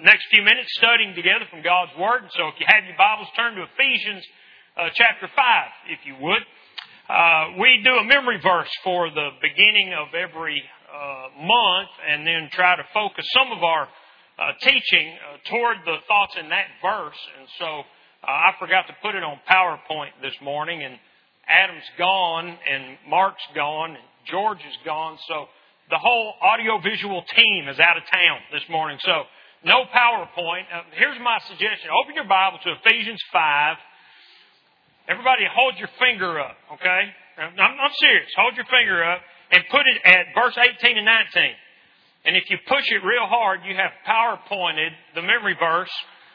next few minutes studying together from God's Word. And so if you have your Bibles, turn to Ephesians chapter 5, if you would. We do a memory verse for the beginning of every month and then try to focus some of our teaching toward the thoughts in that verse. And so I forgot to put it on PowerPoint this morning, and Adam's gone, and Mark's gone, and George is gone. So the whole audiovisual team is out of town this morning. So no PowerPoint. Here's my suggestion. Open your Bible to Ephesians 5. Everybody hold your finger up, okay? I'm serious. Hold your finger up and put it at verse 18 and 19. And if you push it real hard, you have PowerPointed the memory verse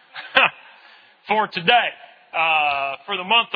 for today, for the month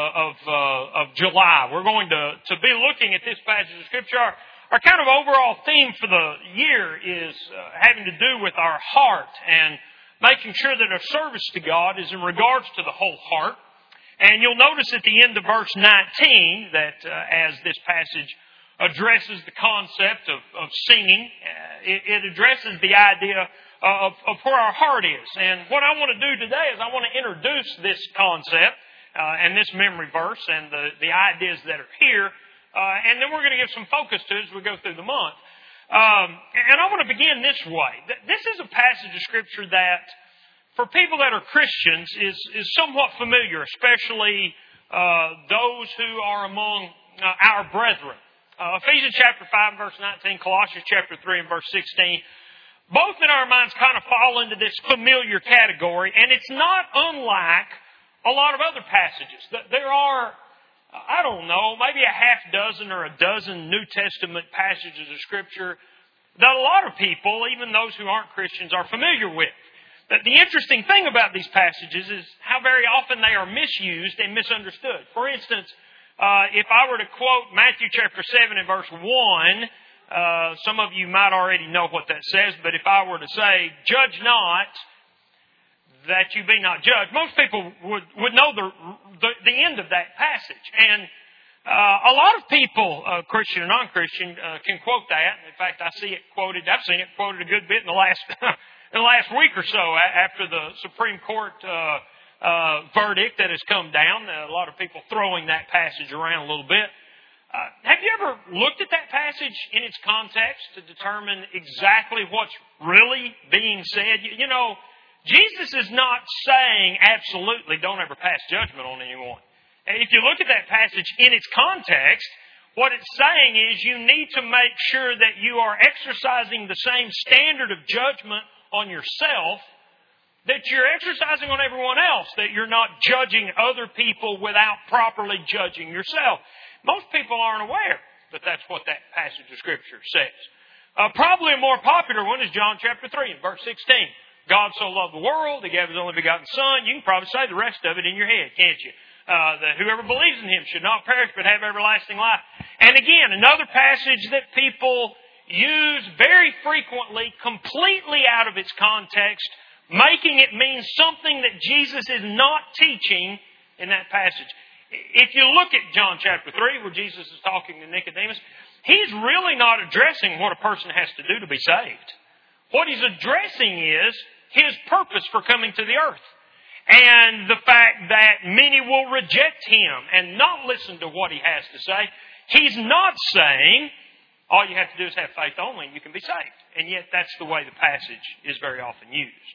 of July. We're going to be looking at this passage of Scripture. Our kind of overall theme for the year is having to do with our heart and making sure that our service to God is in regards to the whole heart. And you'll notice at the end of verse 19 that as this passage addresses the concept of singing, it addresses the idea of where our heart is. And what I want to do today is I want to introduce this concept and this memory verse and the ideas that are here. And then we're going to give some focus to it as we go through the month. And I want to begin this way. This is a passage of Scripture that, for people that are Christians, is somewhat familiar, especially those who are among our brethren. Ephesians chapter 5, verse 19, Colossians chapter 3 and verse 16. Both in our minds kind of fall into this familiar category, and it's not unlike a lot of other passages. There are, I don't know, maybe a half dozen or a dozen New Testament passages of Scripture that a lot of people, even those who aren't Christians, are familiar with. The interesting thing about these passages is how very often they are misused and misunderstood. For instance, if I were to quote Matthew chapter 7 and verse 1, some of you might already know what that says, but if I were to say, "Judge not, that you be not judged," most people would know the end of that passage. And a lot of people, Christian and non-Christian, can quote that. In fact, I've seen it quoted a good bit in the last week or so after the Supreme Court verdict that has come down. A lot of people throwing that passage around a little bit. Have you ever looked at that passage in its context to determine exactly what's really being said? You know, Jesus is not saying absolutely don't ever pass judgment on anyone. If you look at that passage in its context, what it's saying is you need to make sure that you are exercising the same standard of judgment on yourself that you're exercising on everyone else, that you're not judging other people without properly judging yourself. Most people aren't aware that that's what that passage of Scripture says. Probably a more popular one is John chapter 3 and verse 16. God so loved the world, He gave His only begotten Son. You can probably say the rest of it in your head, can't you? That whoever believes in Him should not perish but have everlasting life. And again, another passage that people use very frequently, completely out of its context, making it mean something that Jesus is not teaching in that passage. If you look at John chapter 3, where Jesus is talking to Nicodemus, He's really not addressing what a person has to do to be saved. What He's addressing is His purpose for coming to the earth. And the fact that many will reject Him and not listen to what He has to say. He's not saying all you have to do is have faith only and you can be saved. And yet that's the way the passage is very often used.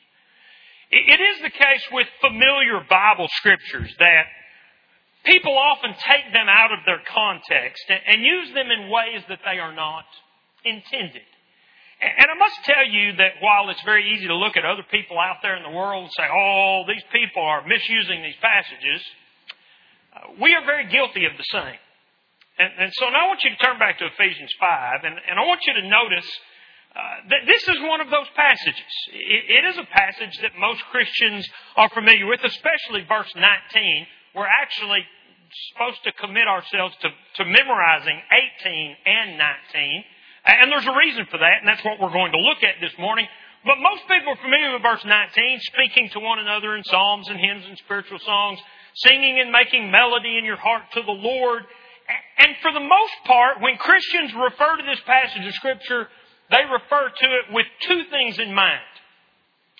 It is the case with familiar Bible scriptures that people often take them out of their context and use them in ways that they are not intended. And I must tell you that while it's very easy to look at other people out there in the world and say, "Oh, these people are misusing these passages," we are very guilty of the same. And so now I want you to turn back to Ephesians 5, and I want you to notice that this is one of those passages. It is a passage that most Christians are familiar with, especially verse 19. We're actually supposed to commit ourselves to memorizing 18 and 19. And there's a reason for that, and that's what we're going to look at this morning. But most people are familiar with verse 19, speaking to one another in psalms and hymns and spiritual songs, singing and making melody in your heart to the Lord. And for the most part, when Christians refer to this passage of Scripture, they refer to it with two things in mind.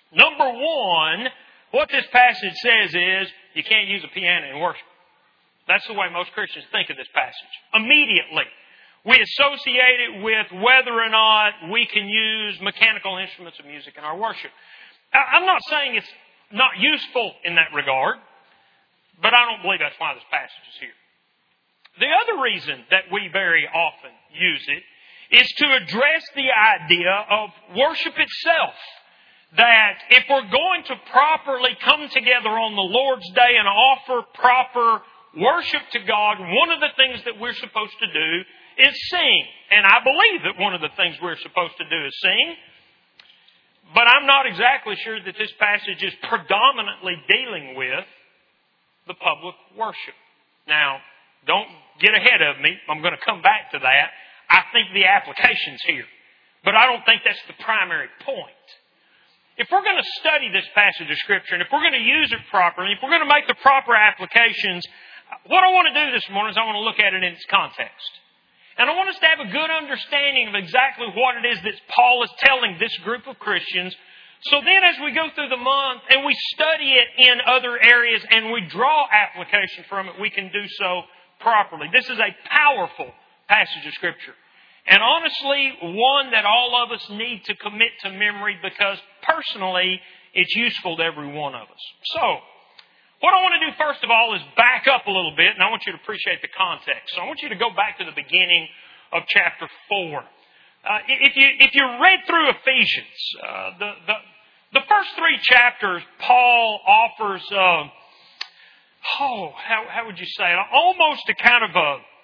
Number one, what this passage says is you can't use a piano in worship. That's the way most Christians think of this passage. Immediately, we associate it with whether or not we can use mechanical instruments of music in our worship. I'm not saying it's not useful in that regard, but I don't believe that's why this passage is here. The other reason that we very often use it is to address the idea of worship itself. That if we're going to properly come together on the Lord's Day and offer proper worship to God, one of the things that we're supposed to do is sing. And I believe that one of the things we're supposed to do is sing. But I'm not exactly sure that this passage is predominantly dealing with the public worship. Now, don't get ahead of me. I'm going to come back to that. I think the application's here. But I don't think that's the primary point. If we're going to study this passage of Scripture, and if we're going to use it properly, if we're going to make the proper applications, what I want to do this morning is I want to look at it in its context. And I want us to have a good understanding of exactly what it is that Paul is telling this group of Christians. So then as we go through the month and we study it in other areas and we draw application from it, we can do so properly. This is a powerful passage of Scripture. And honestly, one that all of us need to commit to memory because personally, it's useful to every one of us. So, what I want to do first of all is back up a little bit, and I want you to appreciate the context. So I want you to go back to the beginning of chapter 4. If you read through Ephesians, the first 3 chapters, Paul offers, how would you say it? Almost a kind of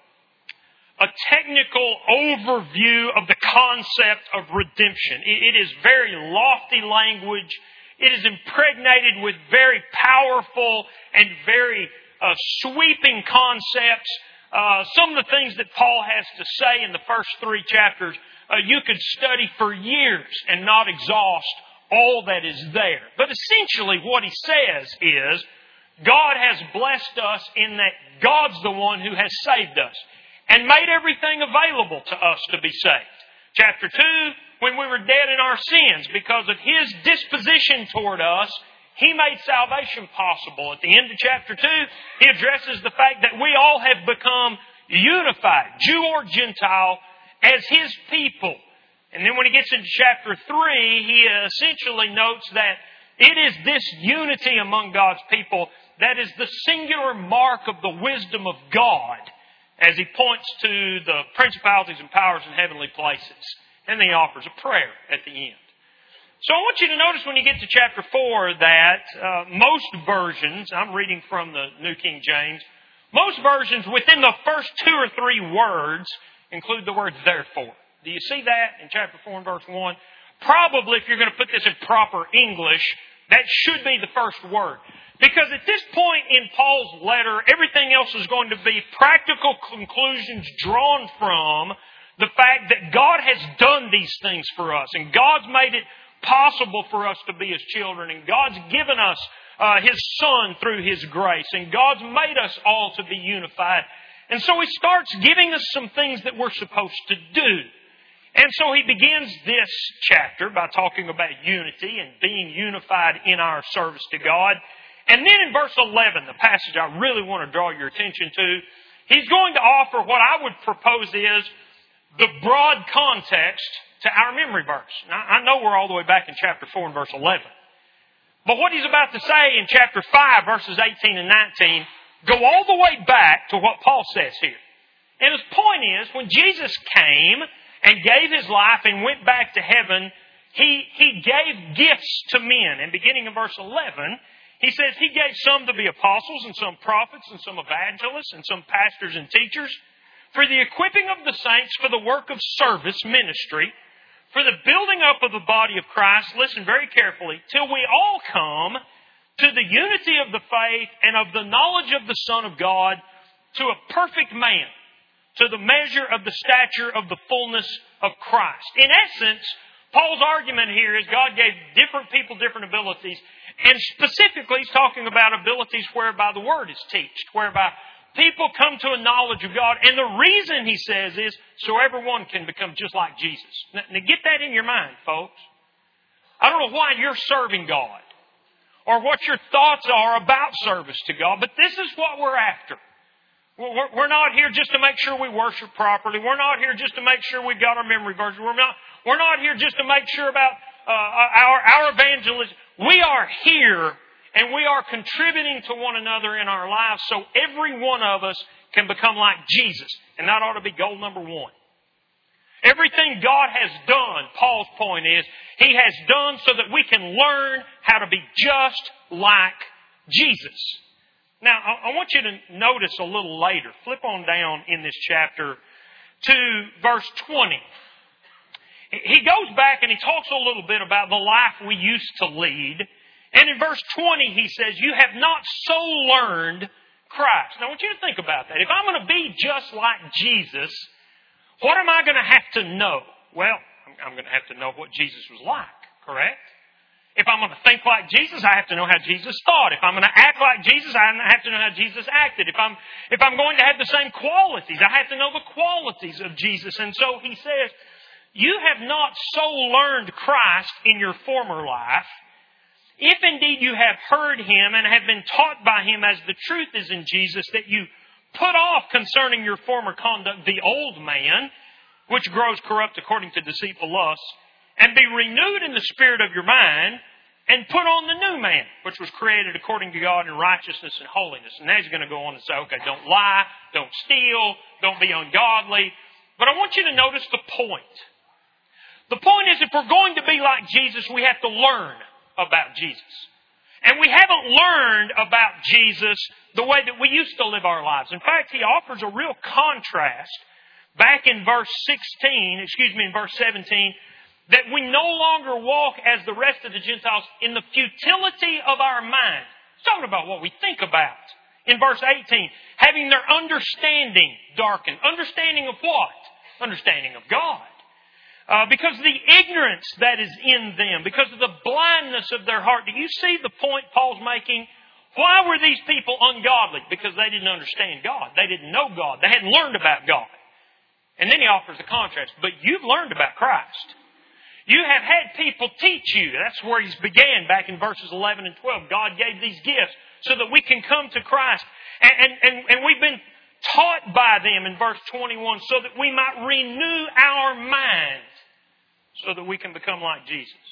a technical overview of the concept of redemption. It is very lofty language. It is impregnated with very powerful and very sweeping concepts. Some of the things that Paul has to say in the first 3 chapters, you could study for years and not exhaust all that is there. But essentially what he says is, God has blessed us in that God's the one who has saved us and made everything available to us to be saved. Chapter 2, when we were dead in our sins, because of His disposition toward us, He made salvation possible. At the end of chapter 2, He addresses the fact that we all have become unified, Jew or Gentile, as His people. And then when he gets into chapter 3, he essentially notes that it is this unity among God's people that is the singular mark of the wisdom of God, as he points to the principalities and powers in heavenly places. And then he offers a prayer at the end. So I want you to notice when you get to chapter 4 that most versions, I'm reading from the New King James, most versions within the first 2 or 3 words include the word therefore. Do you see that in chapter 4 and verse 1? Probably, if you're going to put this in proper English, that should be the first word. Because at this point in Paul's letter, everything else is going to be practical conclusions drawn from the fact that God has done these things for us. And God's made it possible for us to be His children. And God's given us His Son through His grace. And God's made us all to be unified. And so He starts giving us some things that we're supposed to do. And so he begins this chapter by talking about unity and being unified in our service to God. And then in verse 11, the passage I really want to draw your attention to, he's going to offer what I would propose is the broad context to our memory verse. Now, I know we're all the way back in chapter 4 and verse 11. But what he's about to say in chapter 5, verses 18 and 19, go all the way back to what Paul says here. And his point is, when Jesus came and gave His life and went back to heaven, He gave gifts to men. And beginning in verse 11, He says He gave some to be apostles and some prophets and some evangelists and some pastors and teachers for the equipping of the saints for the work of service, ministry, for the building up of the body of Christ, listen very carefully, till we all come to the unity of the faith and of the knowledge of the Son of God, to a perfect man, to the measure of the stature of the fullness of Christ. In essence, Paul's argument here is God gave different people different abilities, and specifically he's talking about abilities whereby the Word is taught, whereby people come to a knowledge of God. And the reason he says is so everyone can become just like Jesus. Now get that in your mind, folks. I don't know why you're serving God or what your thoughts are about service to God, but this is what we're after. We're not here just to make sure we worship properly. We're not here just to make sure we've got our memory verses. We're not here just to make sure about our evangelism. We are here and we are contributing to one another in our lives so every one of us can become like Jesus. And that ought to be goal number one. Everything God has done, Paul's point is, He has done so that we can learn how to be just like Jesus. Now, I want you to notice a little later. Flip on down in this chapter to verse 20. He goes back and he talks a little bit about the life we used to lead. And in verse 20 he says, you have not so learned Christ. Now I want you to think about that. If I'm going to be just like Jesus, what am I going to have to know? Well, I'm going to have to know what Jesus was like, correct? If I'm going to think like Jesus, I have to know how Jesus thought. If I'm going to act like Jesus, I have to know how Jesus acted. If I'm going to have the same qualities, I have to know the qualities of Jesus. And so he says, you have not so learned Christ in your former life, if indeed you have heard Him and have been taught by Him as the truth is in Jesus, that you put off concerning your former conduct the old man, which grows corrupt according to deceitful lusts, and be renewed in the spirit of your mind, and put on the new man, which was created according to God in righteousness and holiness. And now he's going to go on and say, okay, don't lie, don't steal, don't be ungodly. But I want you to notice the point. The point is, if we're going to be like Jesus, we have to learn about Jesus. And we haven't learned about Jesus the way that we used to live our lives. In fact, he offers a real contrast back in verse 17, that we no longer walk as the rest of the Gentiles in the futility of our mind. It's talking about what we think about. In verse 18, having their understanding darkened. Understanding of what? Understanding of God. Because of the ignorance that is in them, because of the blindness of their heart. Do you see the point Paul's making? Why were these people ungodly? Because they didn't understand God. They didn't know God. They hadn't learned about God. And then he offers a contrast. But you've learned about Christ. You have had people teach you. That's where he's began back in verses 11 and 12. God gave these gifts so that we can come to Christ. And we've been taught by them in verse 21 so that we might renew our minds so that we can become like Jesus.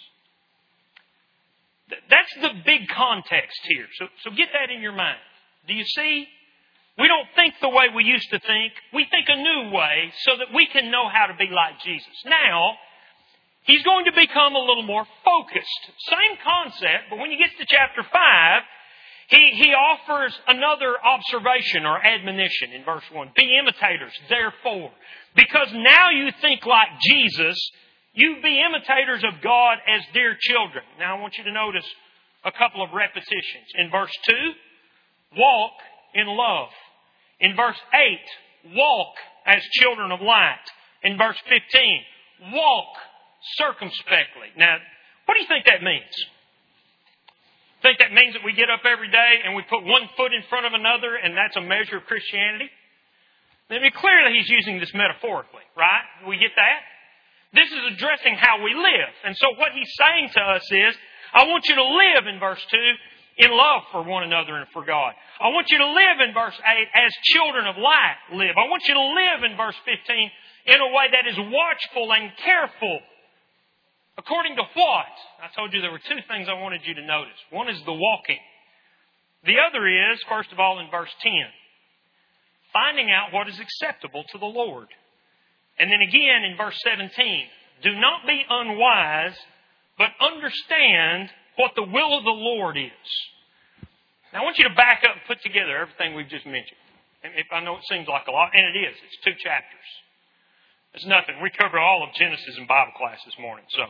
That's the big context here. So get that in your mind. Do you see? We don't think the way we used to think. We think a new way so that we can know how to be like Jesus. Now, he's going to become a little more focused. Same concept, but when he gets to chapter 5, he offers another observation or admonition in verse 1. Be imitators, therefore. Because now you think like Jesus, you be imitators of God as dear children. Now I want you to notice a couple of repetitions. In verse 2, walk in love. In verse 8, walk as children of light. In verse 15, walk circumspectly. Now, what do you think that means? Think that means that we get up every day and we put one foot in front of another and that's a measure of Christianity? I mean, clearly he's using this metaphorically, right? We get that? This is addressing how we live. And so what he's saying to us is, I want you to live in verse 2 in love for one another and for God. I want you to live in verse 8 as children of light live. I want you to live in verse 15 in a way that is watchful and careful. According to what? I told you there were two things I wanted you to notice. One is the walking. The other is, first of all, in verse 10, finding out what is acceptable to the Lord. And then again in verse 17, do not be unwise, but understand what the will of the Lord is. Now I want you to back up and put together everything we've just mentioned. And if I know it seems like a lot, and it is. It's 2 chapters. It's nothing. We covered all of Genesis in Bible class this morning. So,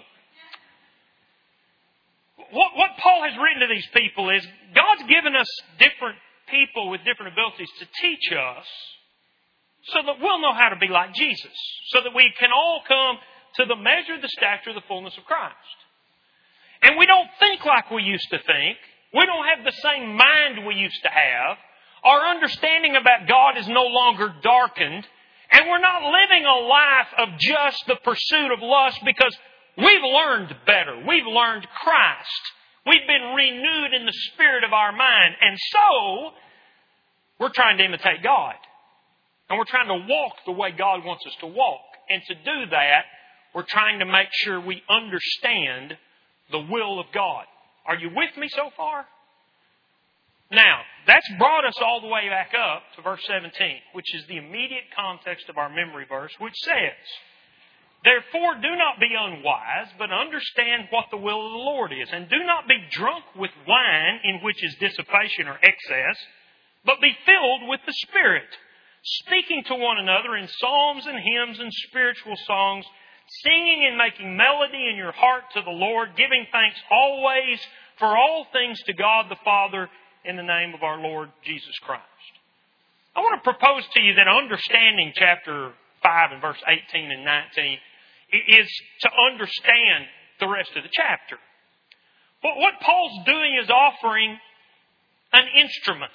what Paul has written to these people is, God's given us different people with different abilities to teach us so that we'll know how to be like Jesus. So that we can all come to the measure, the stature, the fullness of Christ. And we don't think like we used to think. We don't have the same mind we used to have. Our understanding about God is no longer darkened. And we're not living a life of just the pursuit of lust because we've learned better. We've learned Christ. We've been renewed in the spirit of our mind. And so, we're trying to imitate God. And we're trying to walk the way God wants us to walk. And to do that, we're trying to make sure we understand the will of God. Are you with me so far? Now, that's brought us all the way back up to verse 17, which is the immediate context of our memory verse, which says, "Therefore do not be unwise, but understand what the will of the Lord is. And do not be drunk with wine, in which is dissipation or excess, but be filled with the Spirit, speaking to one another in psalms and hymns and spiritual songs, singing and making melody in your heart to the Lord, giving thanks always for all things to God the Father in the name of our Lord Jesus Christ." I want to propose to you that understanding chapter 5 and verse 18 and 19 is to understand the rest of the chapter. But what Paul's doing is offering an instrument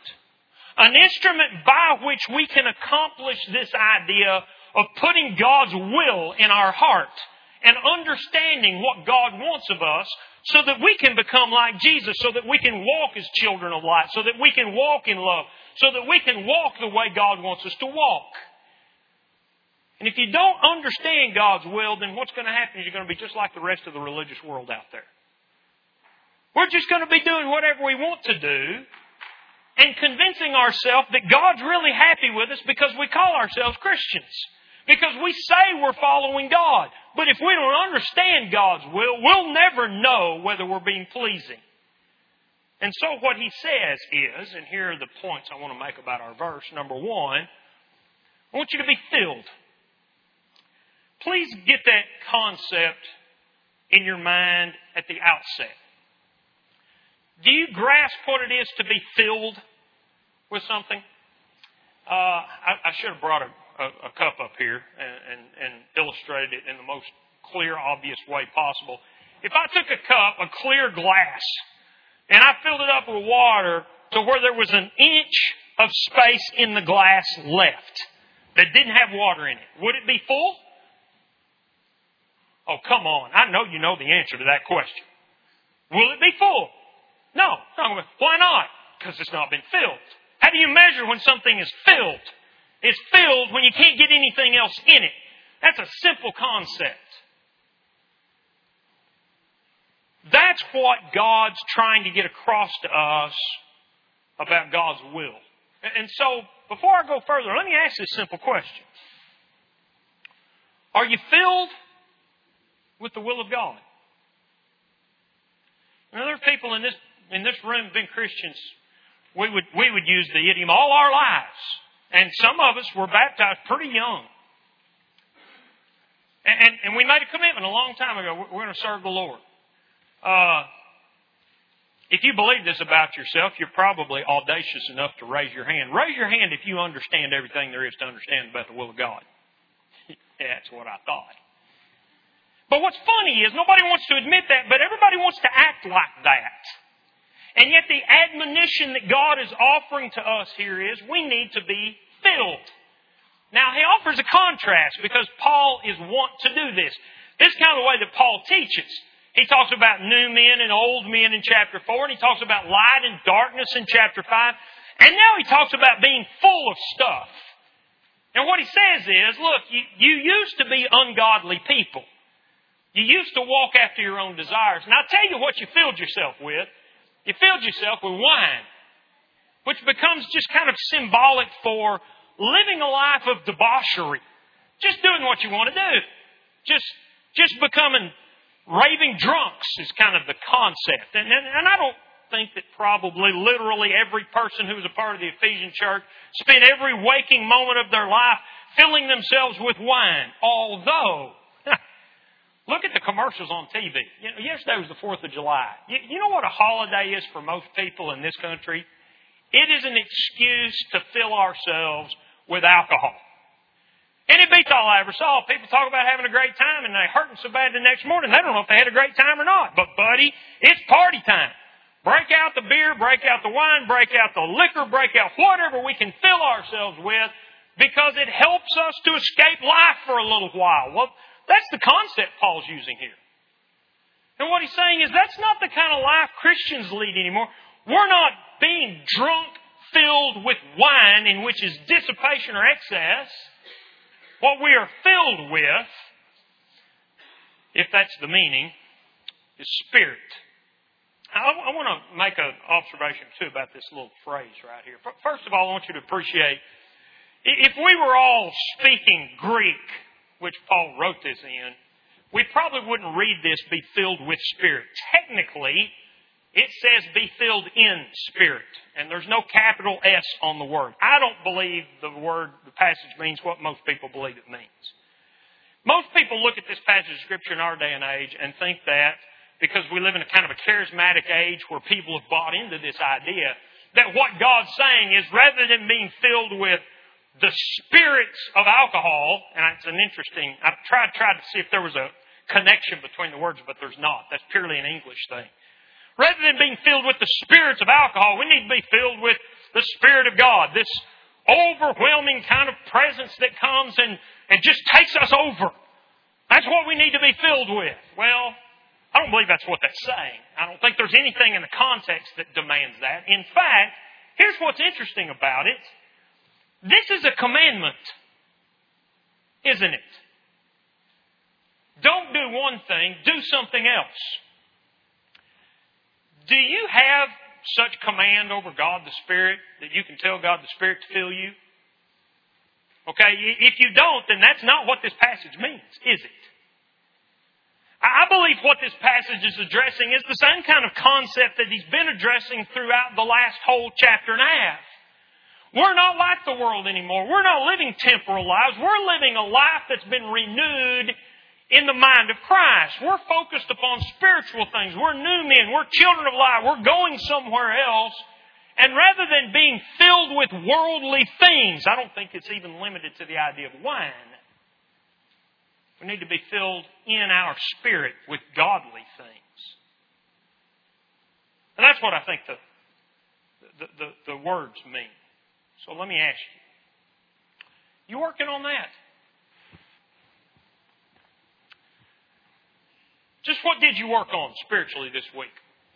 by which we can accomplish this idea of putting God's will in our heart and understanding what God wants of us so that we can become like Jesus, so that we can walk as children of light, so that we can walk in love, so that we can walk the way God wants us to walk. And if you don't understand God's will, then what's going to happen is you're going to be just like the rest of the religious world out there. We're just going to be doing whatever we want to do and convincing ourselves that God's really happy with us because we call ourselves Christians. Because we say we're following God. But if we don't understand God's will, we'll never know whether we're being pleasing. And so what he says is, and here are the points I want to make about our verse. Number one, I want you to be filled. Please get that concept in your mind at the outset. Do you grasp what it is to be filled with something? I should have brought a cup up here and illustrated it in the most clear, obvious way possible. If I took a cup, a clear glass, and I filled it up with water to where there was an inch of space in the glass left that didn't have water in it, would it be full? Oh, come on. I know you know the answer to that question. Will it be full? No. Why not? Because it's not been filled. How do you measure when something is filled? It's filled when you can't get anything else in it. That's a simple concept. That's what God's trying to get across to us about God's will. And so, before I go further, let me ask this simple question. Are you filled with the will of God? Now, there are people in this room who've been Christians. We would use the idiom all our lives. And some of us were baptized pretty young. And we made a commitment a long time ago. We're going to serve the Lord. If you believe this about yourself, you're probably audacious enough to raise your hand. Raise your hand if you understand everything there is to understand about the will of God. That's what I thought. But what's funny is nobody wants to admit that, but everybody wants to act like that. And yet the admonition that God is offering to us here is we need to be filled. Now, he offers a contrast because Paul is wont to do this. This is kind of the way that Paul teaches. He talks about new men and old men in chapter 4, and he talks about light and darkness in chapter 5. And now he talks about being full of stuff. And what he says is, look, you used to be ungodly people. You used to walk after your own desires. And I'll tell you what you filled yourself with. You filled yourself with wine, which becomes just kind of symbolic for living a life of debauchery. Just doing what you want to do. Just becoming raving drunks is kind of the concept. And I don't think that probably literally every person who was a part of the Ephesian church spent every waking moment of their life filling themselves with wine. Although, look at the commercials on TV. Yesterday was the 4th of July. You know what a holiday is for most people in this country? It is an excuse to fill ourselves with alcohol. And it beats all I ever saw. People talk about having a great time and they're hurting so bad the next morning. They don't know if they had a great time or not. But buddy, it's party time. Break out the beer, break out the wine, break out the liquor, break out whatever we can fill ourselves with because it helps us to escape life for a little while. Well, that's the concept Paul's using here. And what he's saying is that's not the kind of life Christians lead anymore. We're not being drunk, filled with wine in which is dissipation or excess. What we are filled with, if that's the meaning, is Spirit. I want to make an observation too about this little phrase right here. First of all, I want you to appreciate, if we were all speaking Greek, which Paul wrote this in, we probably wouldn't read this, be filled with Spirit. Technically, it says be filled in Spirit. And there's no capital S on the word. I don't believe the passage means what most people believe it means. Most people look at this passage of Scripture in our day and age and think that because we live in a kind of a charismatic age where people have bought into this idea, that what God's saying is rather than being filled with the spirits of alcohol, and it's an interesting, I've tried to see if there was a connection between the words, but there's not. That's purely an English thing. Rather than being filled with the spirits of alcohol, we need to be filled with the Spirit of God. This overwhelming kind of presence that comes and just takes us over. That's what we need to be filled with. Well, I don't believe that's what that's saying. I don't think there's anything in the context that demands that. In fact, here's what's interesting about it. This is a commandment, isn't it? Don't do one thing, do something else. Do you have such command over God the Spirit that you can tell God the Spirit to fill you? Okay, if you don't, then that's not what this passage means, is it? I believe what this passage is addressing is the same kind of concept that he's been addressing throughout the last whole chapter and a half. We're not like the world anymore. We're not living temporal lives. We're living a life that's been renewed in the mind of Christ. We're focused upon spiritual things. We're new men. We're children of light. We're going somewhere else. And rather than being filled with worldly things, I don't think it's even limited to the idea of wine. We need to be filled in our spirit with godly things. And that's what I think the words mean. So let me ask you working on that? Just what did you work on spiritually this week?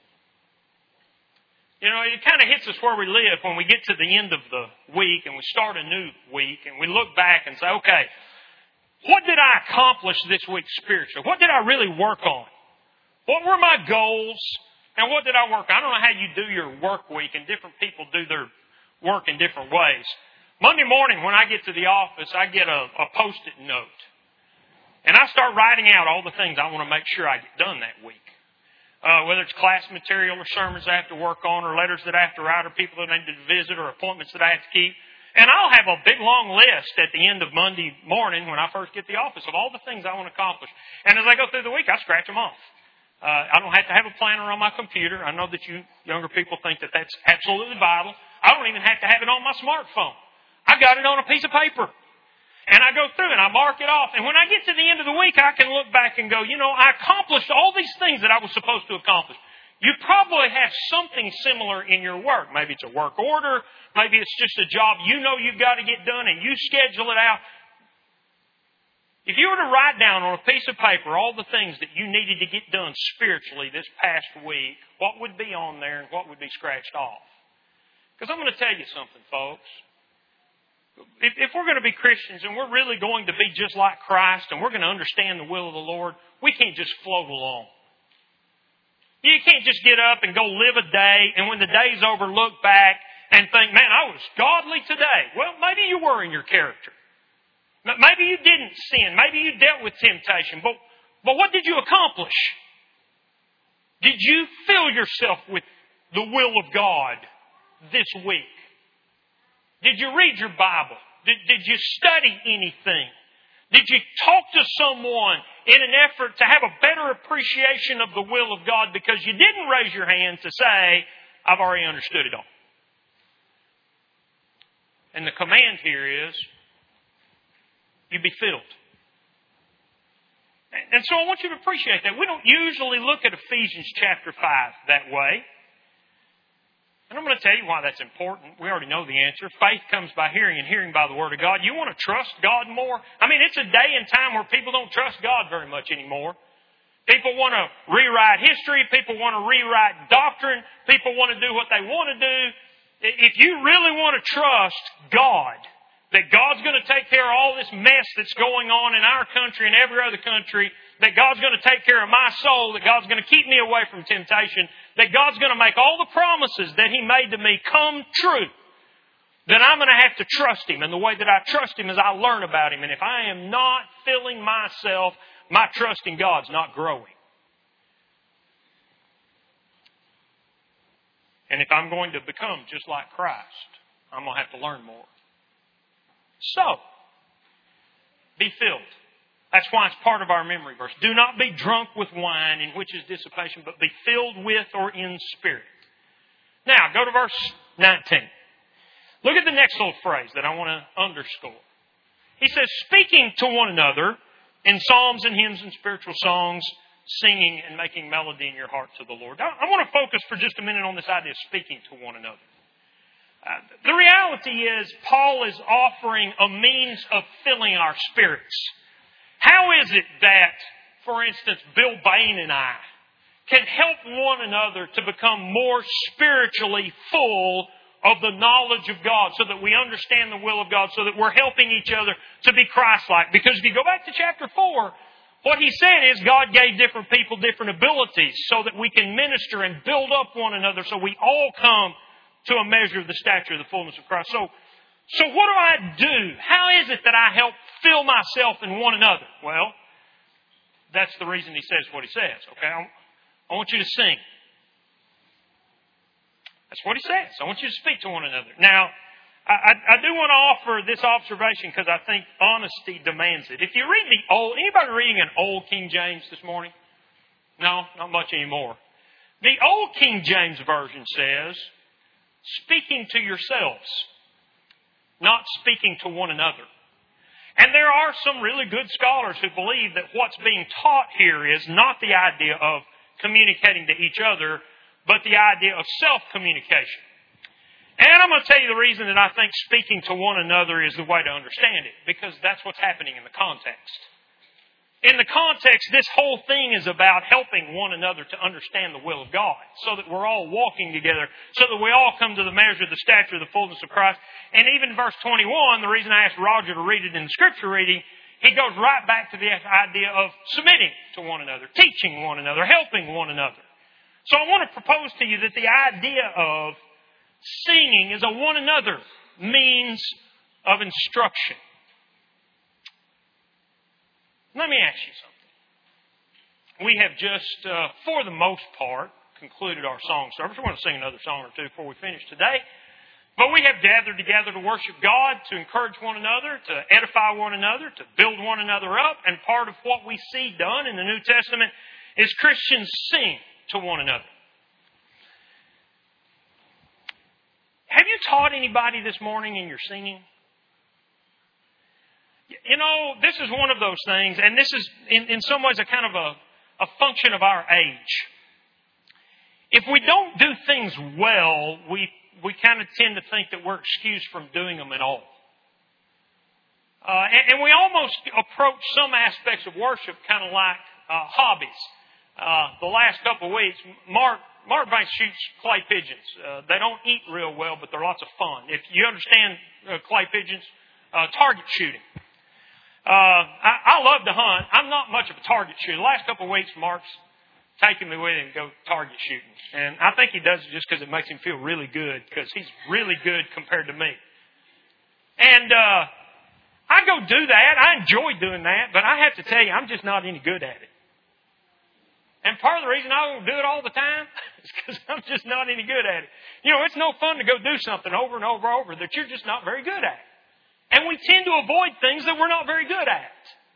You know, it kind of hits us where we live when we get to the end of the week and we start a new week and we look back and say, okay, what did I accomplish this week spiritually? What did I really work on? What were my goals? And what did I work on? I don't know how you do your work week, and different people do their work in different ways. Monday morning when I get to the office, I get a Post-it note. And I start writing out all the things I want to make sure I get done that week. Whether it's class material or sermons I have to work on or letters that I have to write or people that I need to visit or appointments that I have to keep. And I'll have a big long list at the end of Monday morning when I first get to the office of all the things I want to accomplish. And as I go through the week, I scratch them off. I don't have to have a planner on my computer. I know that you younger people think that that's absolutely vital. I don't even have to have it on my smartphone. I got it on a piece of paper. And I go through and I mark it off. And when I get to the end of the week, I can look back and go, you know, I accomplished all these things that I was supposed to accomplish. You probably have something similar in your work. Maybe it's a work order. Maybe it's just a job you know you've got to get done and you schedule it out. If you were to write down on a piece of paper all the things that you needed to get done spiritually this past week, what would be on there and what would be scratched off? Because I'm going to tell you something, folks. If we're going to be Christians and we're really going to be just like Christ and we're going to understand the will of the Lord, we can't just float along. You can't just get up and go live a day and when the day's over, look back and think, man, I was godly today. Well, maybe you were in your character. Maybe you didn't sin. Maybe you dealt with temptation. But what did you accomplish? Did you fill yourself with the will of God this week? Did you read your Bible? Did you study anything? Did you talk to someone in an effort to have a better appreciation of the will of God because you didn't raise your hand to say, I've already understood it all? And the command here is, you be filled. And so I want you to appreciate that. We don't usually look at Ephesians chapter 5 that way. And I'm going to tell you why that's important. We already know the answer. Faith comes by hearing and hearing by the Word of God. You want to trust God more? I mean, it's a day and time where people don't trust God very much anymore. People want to rewrite history. People want to rewrite doctrine. People want to do what they want to do. If you really want to trust God, that God's going to take care of all this mess that's going on in our country and every other country, that God's going to take care of my soul, that God's going to keep me away from temptation, that God's going to make all the promises that He made to me come true, then I'm going to have to trust Him. And the way that I trust Him is I learn about Him. And if I am not filling myself, my trust in God's not growing. And if I'm going to become just like Christ, I'm going to have to learn more. So, be filled. That's why it's part of our memory verse. Do not be drunk with wine, in which is dissipation, but be filled with or in spirit. Now, go to verse 19. Look at the next little phrase that I want to underscore. He says, speaking to one another in psalms and hymns and spiritual songs, singing and making melody in your heart to the Lord. I want to focus for just a minute on this idea of speaking to one another. The reality is, Paul is offering a means of filling our spirits. How is it that, for instance, Bill Bain and I can help one another to become more spiritually full of the knowledge of God, so that we understand the will of God, so that we're helping each other to be Christ-like? Because if you go back to chapter 4, what he said is God gave different people different abilities so that we can minister and build up one another, so we all come to a measure of the stature of the fullness of Christ. So what do I do? How is it that I help fill myself in one another? Well, that's the reason he says what he says. Okay, I want you to sing. That's what he says. I want you to speak to one another. Now, I do want to offer this observation because I think honesty demands it. If you read anybody reading an old King James this morning? No, not much anymore. The old King James Version says, speaking to yourselves, not speaking to one another. And there are some really good scholars who believe that what's being taught here is not the idea of communicating to each other, but the idea of self-communication. And I'm going to tell you the reason that I think speaking to one another is the way to understand it, because that's what's happening in the context. In the context, this whole thing is about helping one another to understand the will of God, so that we're all walking together, so that we all come to the measure of the stature of the fullness of Christ. And even verse 21, the reason I asked Roger to read it in the scripture reading, he goes right back to the idea of submitting to one another, teaching one another, helping one another. So I want to propose to you that the idea of singing is a one another means of instruction. Let me ask you something. We have just, for the most part, concluded our song service. We're going to sing another song or two before we finish today. But we have gathered together to worship God, to encourage one another, to edify one another, to build one another up. And part of what we see done in the New Testament is Christians sing to one another. Have you taught anybody this morning in your singing? You know, this is one of those things, and this is in some ways a kind of a function of our age. If we don't do things well, we kind of tend to think that we're excused from doing them at all. And we almost approach some aspects of worship kind of like hobbies. The last couple of weeks, Mark Banks shoots clay pigeons. They don't eat real well, but they're lots of fun. If you understand clay pigeons, target shooting. I love to hunt. I'm not much of a target shooter. The last couple of weeks, Mark's taking me with him to go target shooting. And I think he does it just because it makes him feel really good, because he's really good compared to me. And I go do that. I enjoy doing that, but I have to tell you, I'm just not any good at it. And part of the reason I don't do it all the time is because I'm just not any good at it. You know, it's no fun to go do something over and over and over that you're just not very good at. And we tend to avoid things that we're not very good at.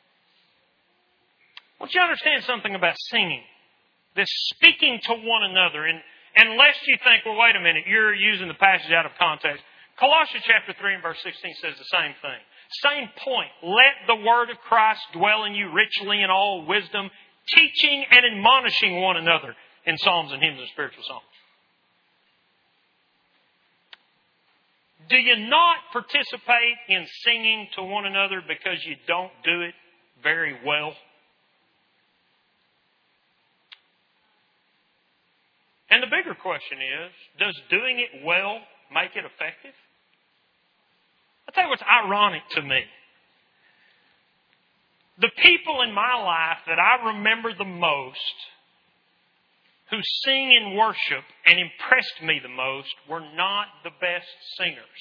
I want you to understand something about singing. This speaking to one another. And unless you think, well, wait a minute, you're using the passage out of context. Colossians chapter 3 and verse 16 says the same thing. Same point. Let the word of Christ dwell in you richly in all wisdom, teaching and admonishing one another in psalms and hymns and spiritual songs. Do you not participate in singing to one another because you don't do it very well? And the bigger question is, does doing it well make it effective? I'll tell you what's ironic to me. The people in my life that I remember the most who sing in worship and impressed me the most were not the best singers.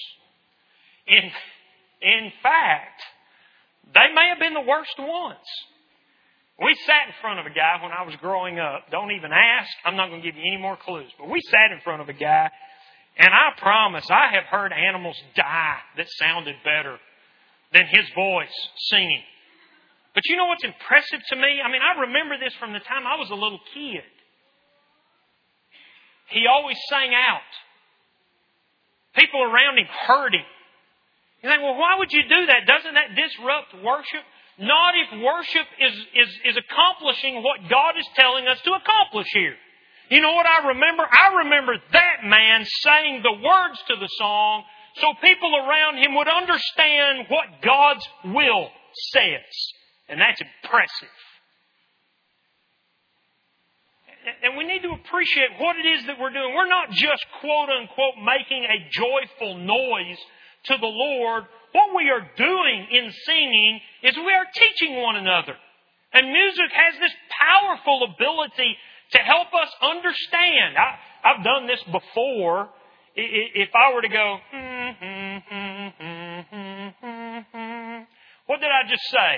In fact, they may have been the worst ones. We sat in front of a guy when I was growing up. Don't even ask. I'm not going to give you any more clues. But we sat in front of a guy, and I promise I have heard animals die that sounded better than his voice singing. But you know what's impressive to me? I mean, I remember this from the time I was a little kid. He always sang out. People around him heard him. You think, well, why would you do that? Doesn't that disrupt worship? Not if worship is accomplishing what God is telling us to accomplish here. You know what I remember? I remember that man saying the words to the song so people around him would understand what God's will says. And that's impressive. And we need to appreciate what it is that we're doing. We're not just, quote unquote, making a joyful noise to the Lord. What we are doing in singing is we are teaching one another. And music has this powerful ability to help us understand. I've done this before. If I were to go, what did I just say?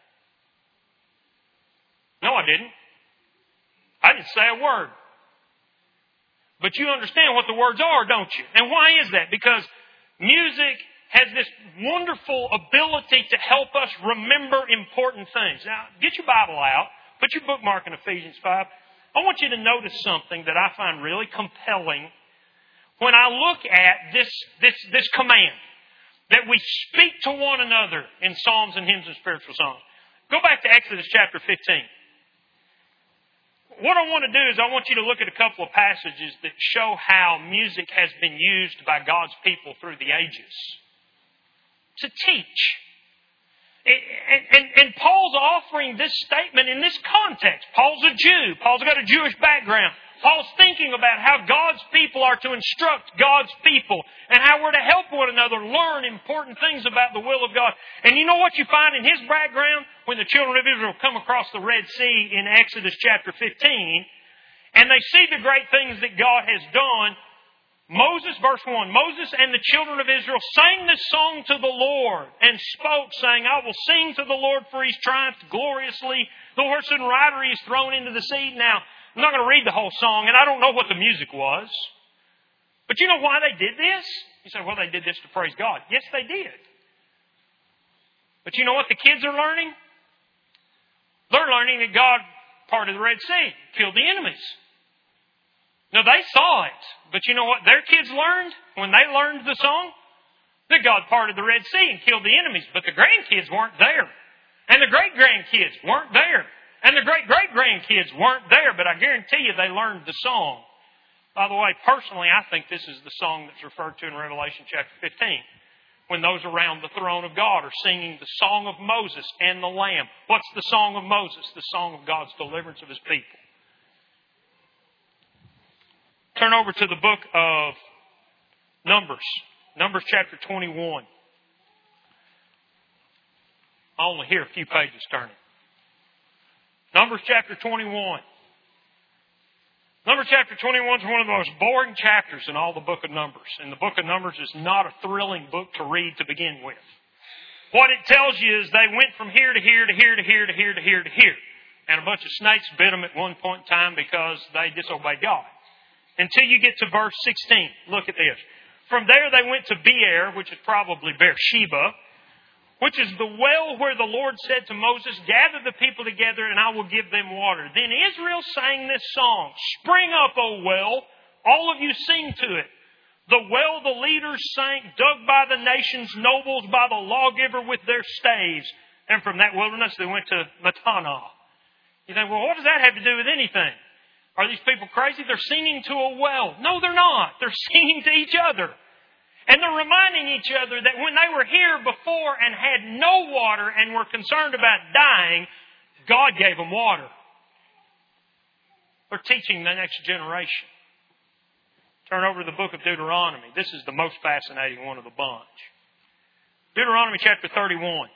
No, I didn't. I didn't say a word. But you understand what the words are, don't you? And why is that? Because music has this wonderful ability to help us remember important things. Now, get your Bible out. Put your bookmark in Ephesians 5. I want you to notice something that I find really compelling when I look at this command that we speak to one another in psalms and hymns and spiritual songs. Go back to Exodus chapter 15. What I want to do is I want you to look at a couple of passages that show how music has been used by God's people through the ages to teach. And Paul's offering this statement in this context. Paul's a Jew. Paul's got a Jewish background. Paul's thinking about how God's people are to instruct God's people and how we're to help one another learn important things about the will of God. And you know what you find in his background? When the children of Israel come across the Red Sea in Exodus chapter 15 and they see the great things that God has done, Moses, verse 1, Moses and the children of Israel sang this song to the Lord and spoke, saying, I will sing to the Lord, for He's triumphed gloriously. The horse and rider He is thrown into the sea. Now, I'm not going to read the whole song, and I don't know what the music was. But you know why they did this? You say, well, they did this to praise God. Yes, they did. But you know what the kids are learning? They're learning that God parted the Red Sea, killed the enemies. Now, they saw it. But you know what their kids learned when they learned the song? That God parted the Red Sea and killed the enemies. But the grandkids weren't there. And the great-grandkids weren't there. And the great-great-grandkids weren't there. But I guarantee you they learned the song. By the way, personally, I think this is the song that's referred to in Revelation chapter 15. When those around the throne of God are singing the song of Moses and the Lamb. What's the song of Moses? The song of God's deliverance of His people. Turn over to the book of Numbers. Numbers chapter 21. I only hear a few pages turning. Numbers chapter 21. Numbers chapter 21 is one of the most boring chapters in all the book of Numbers. And the book of Numbers is not a thrilling book to read to begin with. What it tells you is they went from here to here to here to here to here to here to here. And a bunch of snakes bit them at one point in time because they disobeyed God. Until you get to verse 16. Look at this. From there they went to Beer, which is probably Beersheba, which is the well where the Lord said to Moses, gather the people together and I will give them water. Then Israel sang this song, spring up, O well, all of you sing to it. The well the leaders sank, dug by the nation's nobles, by the lawgiver with their staves. And from that wilderness they went to Mattanah. You think, well, what does that have to do with anything? Are these people crazy? They're singing to a well. No, they're not. They're singing to each other. And they're reminding each other that when they were here before and had no water and were concerned about dying, God gave them water. They're teaching the next generation. Turn over to the book of Deuteronomy. This is the most fascinating one of the bunch. Deuteronomy chapter 31.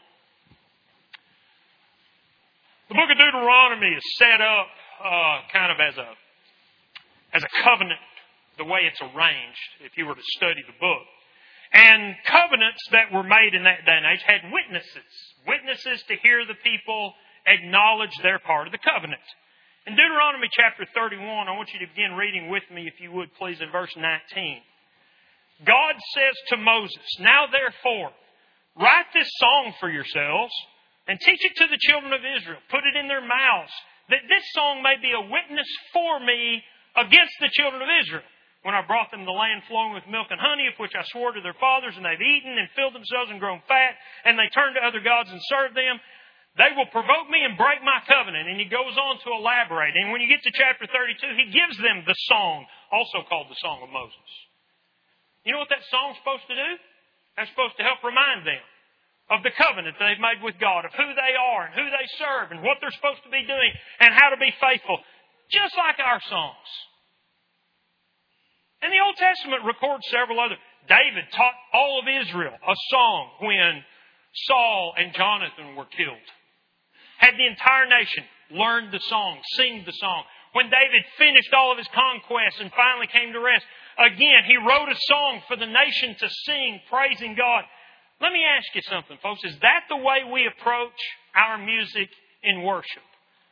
The book of Deuteronomy is set up kind of as a covenant, the way it's arranged, if you were to study the book. And covenants that were made in that day and age had witnesses. Witnesses to hear the people acknowledge their part of the covenant. In Deuteronomy chapter 31, I want you to begin reading with me, if you would please, in verse 19. God says to Moses, "Now therefore, write this song for yourselves, and teach it to the children of Israel. Put it in their mouths, that this song may be a witness for me against the children of Israel. When I brought them the land flowing with milk and honey, of which I swore to their fathers, and they've eaten and filled themselves and grown fat, and they turned to other gods and served them, they will provoke me and break my covenant." And he goes on to elaborate. And when you get to chapter 32, he gives them the song, also called the Song of Moses. You know what that song's supposed to do? That's supposed to help remind them of the covenant they've made with God, of who they are and who they serve and what they're supposed to be doing and how to be faithful, just like our songs. And the Old Testament records several other. David taught all of Israel a song when Saul and Jonathan were killed. Had the entire nation learn the song, sing the song. When David finished all of his conquests and finally came to rest, again, he wrote a song for the nation to sing, praising God. Let me ask you something, folks. Is that the way we approach our music in worship?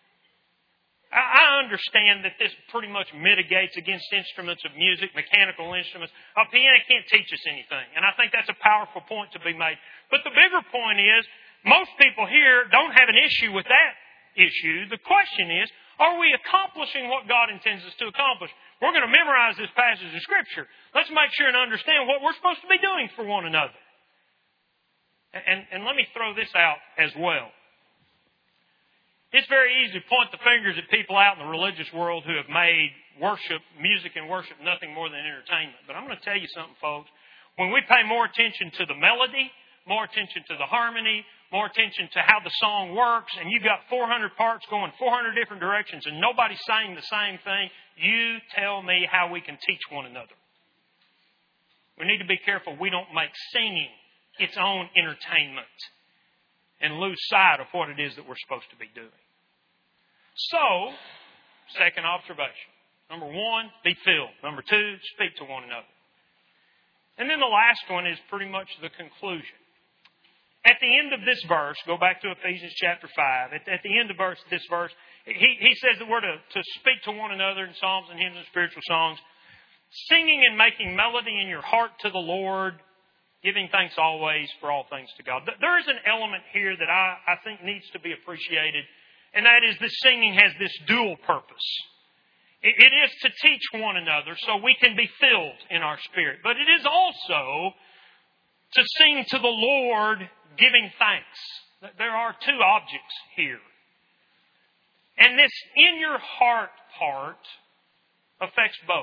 I understand that this pretty much mitigates against instruments of music, mechanical instruments. A piano can't teach us anything, and I think that's a powerful point to be made. But the bigger point is, most people here don't have an issue with that issue. The question is, are we accomplishing what God intends us to accomplish? We're going to memorize this passage of Scripture. Let's make sure and understand what we're supposed to be doing for one another. And let me throw this out as well. It's very easy to point the fingers at people out in the religious world who have made worship, music and worship, nothing more than entertainment. But I'm going to tell you something, folks. When we pay more attention to the melody, more attention to the harmony, more attention to how the song works, and you've got 400 parts going 400 different directions and nobody's saying the same thing, you tell me how we can teach one another. We need to be careful we don't make singing its own entertainment and lose sight of what it is that we're supposed to be doing. So, second observation. Number one, be filled. Number two, speak to one another. And then the last one is pretty much the conclusion. At the end of this verse, go back to Ephesians chapter 5. At the end of this verse, he says that we're to speak to one another in psalms and hymns and spiritual songs, singing and making melody in your heart to the Lord, giving thanks always for all things to God. There is an element here that I think needs to be appreciated, and that is that singing has this dual purpose. It is to teach one another so we can be filled in our spirit. But it is also to sing to the Lord giving thanks. There are two objects here. And this in your heart part affects both.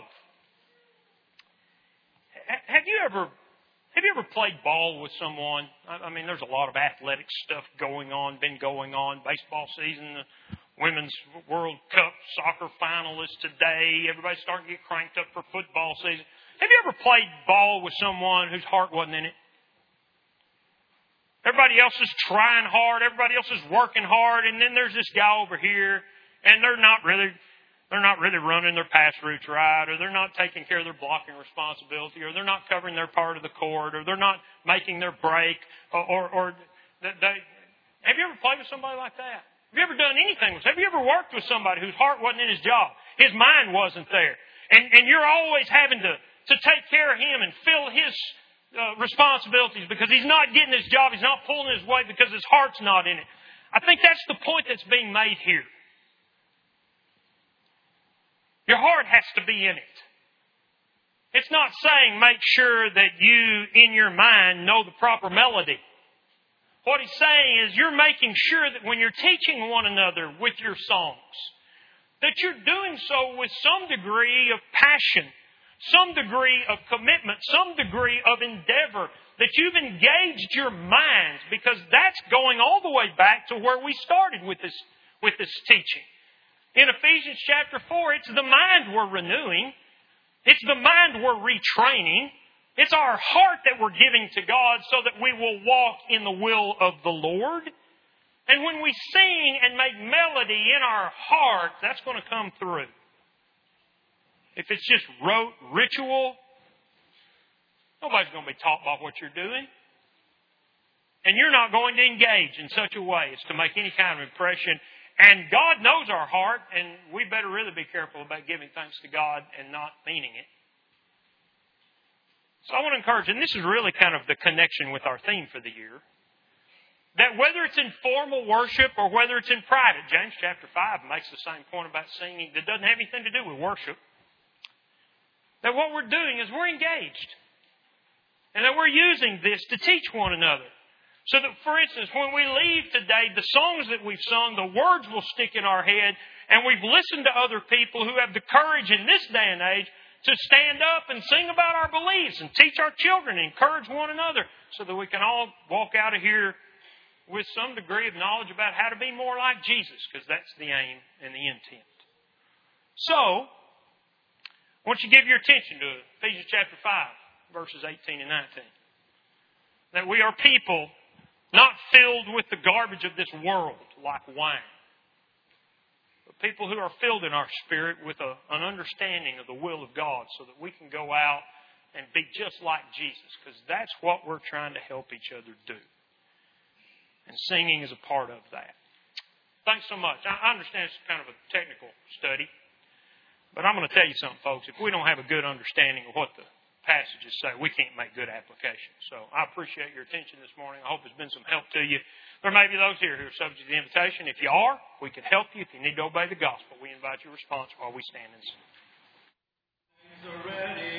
Have you ever played ball with someone? I mean, there's a lot of athletic stuff been going on. Baseball season, the Women's World Cup soccer finalists today. Everybody's starting to get cranked up for football season. Have you ever played ball with someone whose heart wasn't in it? Everybody else is trying hard. Everybody else is working hard. And then there's this guy over here, and they're not really running their pass routes right, or they're not taking care of their blocking responsibility, or they're not covering their part of the court, or they're not making their break, or they. Have you ever played with somebody like that? Have you ever done anything with? Have you ever worked with somebody whose heart wasn't in his job? His mind wasn't there. And you're always having to take care of him and fill his responsibilities because he's not getting his job. He's not pulling his weight because his heart's not in it. I think that's the point that's being made here. Your heart has to be in it. It's not saying make sure that you, in your mind, know the proper melody. What he's saying is you're making sure that when you're teaching one another with your songs, that you're doing so with some degree of passion, some degree of commitment, some degree of endeavor, that you've engaged your minds, because that's going all the way back to where we started with this teaching. In Ephesians chapter 4, it's the mind we're renewing. It's the mind we're retraining. It's our heart that we're giving to God so that we will walk in the will of the Lord. And when we sing and make melody in our heart, that's going to come through. If it's just rote ritual, nobody's going to be taught by what you're doing. And you're not going to engage in such a way as to make any kind of impression. And God knows our heart, and we better really be careful about giving thanks to God and not meaning it. So I want to encourage, and this is really kind of the connection with our theme for the year, that whether it's in formal worship or whether it's in private, James chapter 5 makes the same point about singing that doesn't have anything to do with worship, that what we're doing is we're engaged. And that we're using this to teach one another. So that, for instance, when we leave today, the songs that we've sung, the words will stick in our head, and we've listened to other people who have the courage in this day and age to stand up and sing about our beliefs and teach our children and encourage one another so that we can all walk out of here with some degree of knowledge about how to be more like Jesus, because that's the aim and the intent. So, I want you to give your attention to Ephesians chapter 5, verses 18 and 19. That we are people not filled with the garbage of this world like wine. But people who are filled in our spirit with an understanding of the will of God so that we can go out and be just like Jesus. Because that's what we're trying to help each other do. And singing is a part of that. Thanks so much. I understand it's kind of a technical study. But I'm going to tell you something, folks. If we don't have a good understanding of what the passages say, we can't make good applications. So I appreciate your attention this morning. I hope it's been some help to you. There may be those here who are subject to the invitation. If you are, we can help you. If you need to obey the gospel, we invite your response while we stand and sing.